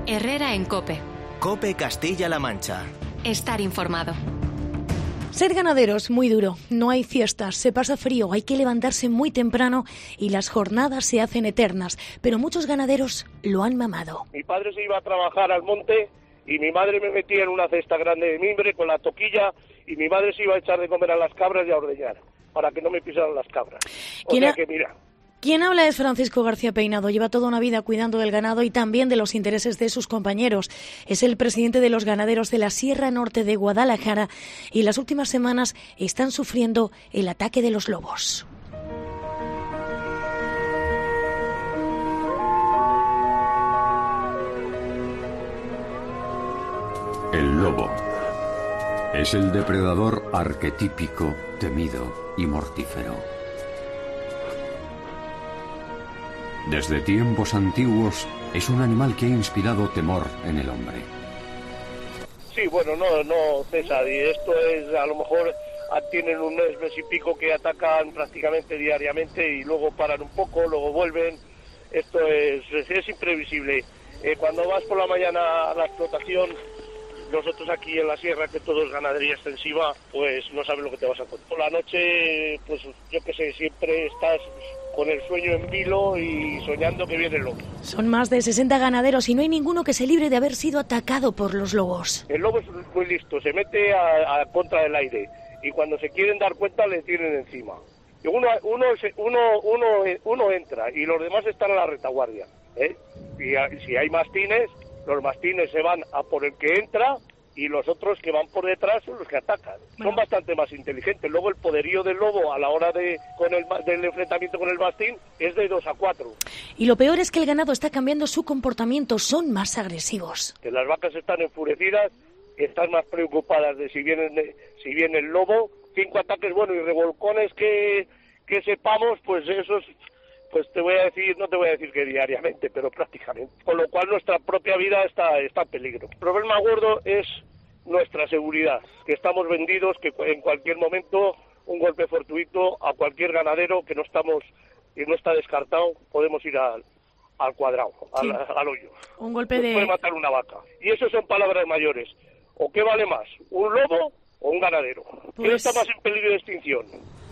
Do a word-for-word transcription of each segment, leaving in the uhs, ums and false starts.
Herrera en COPE. COPE Castilla-La Mancha. Estar informado. Ser ganadero es muy duro, no hay fiestas, se pasa frío, hay que levantarse muy temprano y las jornadas se hacen eternas, pero muchos ganaderos lo han mamado. Mi padre se iba a trabajar al monte y mi madre me metía en una cesta grande de mimbre con la toquilla y mi madre se iba a echar de comer a las cabras y a ordeñar, para que no me pisaran las cabras. O sea que mira... Quien habla es Francisco García Peinado. Lleva toda una vida cuidando del ganado y también de los intereses de sus compañeros. Es el presidente de los ganaderos de la Sierra Norte de Guadalajara y las últimas semanas están sufriendo el ataque de los lobos. El lobo es el depredador arquetípico, temido y mortífero. Desde tiempos antiguos es un animal que ha inspirado temor en el hombre. Sí, bueno, no, no, César, y esto es, a lo mejor tienen un mes, mes y pico que atacan prácticamente diariamente y luego paran un poco, luego vuelven. Esto es, es imprevisible. Eh, cuando vas por la mañana a la explotación, nosotros aquí en la sierra, que todo es ganadería extensiva, pues no sabes lo que te vas a encontrar. Por la noche, pues yo qué sé, siempre estás con el sueño en vilo y soñando que viene el lobo. Son más de sesenta ganaderos y no hay ninguno que se libre de haber sido atacado por los lobos. El lobo es muy listo, se mete a, a contra del aire y cuando se quieren dar cuenta le tienen encima. Y uno, uno, uno, uno, uno entra y los demás están a la retaguardia, ¿eh? Y a, si hay mastines, los mastines se van a por el que entra y los otros que van por detrás son los que atacan. Bueno. Son bastante más inteligentes. Luego el poderío del lobo a la hora de con el del enfrentamiento con el mastín es de dos a cuatro. Y lo peor es que el ganado está cambiando su comportamiento, son más agresivos. Que las vacas están enfurecidas, están más preocupadas de si viene, si viene el lobo. Cinco ataques, bueno, y revolcones que, que sepamos, pues esos... Pues te voy a decir, no te voy a decir que diariamente, pero prácticamente. Con lo cual nuestra propia vida está, está en peligro. El problema gordo es nuestra seguridad, que estamos vendidos, que en cualquier momento un golpe fortuito a cualquier ganadero que no estamos y no está descartado, podemos ir al, al cuadrado, sí. al, al hoyo. Un golpe Nos de... puede matar una vaca. Y eso son palabras mayores. ¿O qué vale más, un lobo o un ganadero? Pues... ¿Quién está más en peligro de extinción?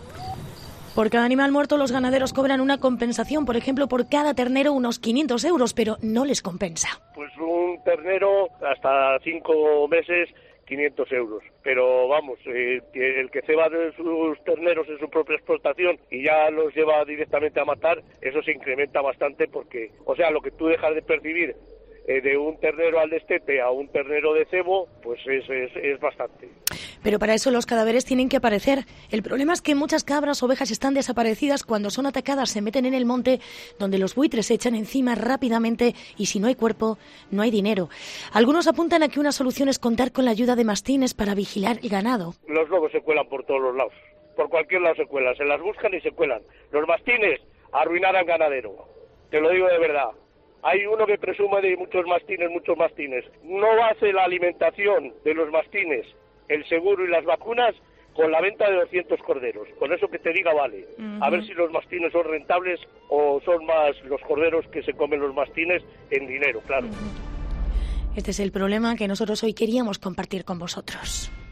Por cada animal muerto los ganaderos cobran una compensación, por ejemplo, por cada ternero unos quinientos euros, pero no les compensa. Pues un ternero hasta cinco meses, quinientos euros. Pero vamos, eh, el que ceba de sus terneros en su propia explotación y ya los lleva directamente a matar, eso se incrementa bastante porque, o sea, lo que tú dejas de percibir eh, de un ternero al destete a un ternero de cebo, pues es, es, es bastante. Pero para eso los cadáveres tienen que aparecer. El problema es que muchas cabras, ovejas están desaparecidas. Cuando son atacadas se meten en el monte donde los buitres se echan encima rápidamente y si no hay cuerpo, no hay dinero. Algunos apuntan a que una solución es contar con la ayuda de mastines para vigilar el ganado. Los lobos se cuelan por todos los lados. Por cualquier lado se cuelan. Se las buscan y se cuelan. Los mastines arruinar al ganadero. Te lo digo de verdad. Hay uno que presume de muchos mastines, muchos mastines. No hace la alimentación de los mastines, el seguro y las vacunas con la venta de doscientos corderos. Con eso que te diga vale. Uh-huh. A ver si los mastines son rentables o son más los corderos que se comen los mastines en dinero, claro. Uh-huh. Este es el problema que nosotros hoy queríamos compartir con vosotros.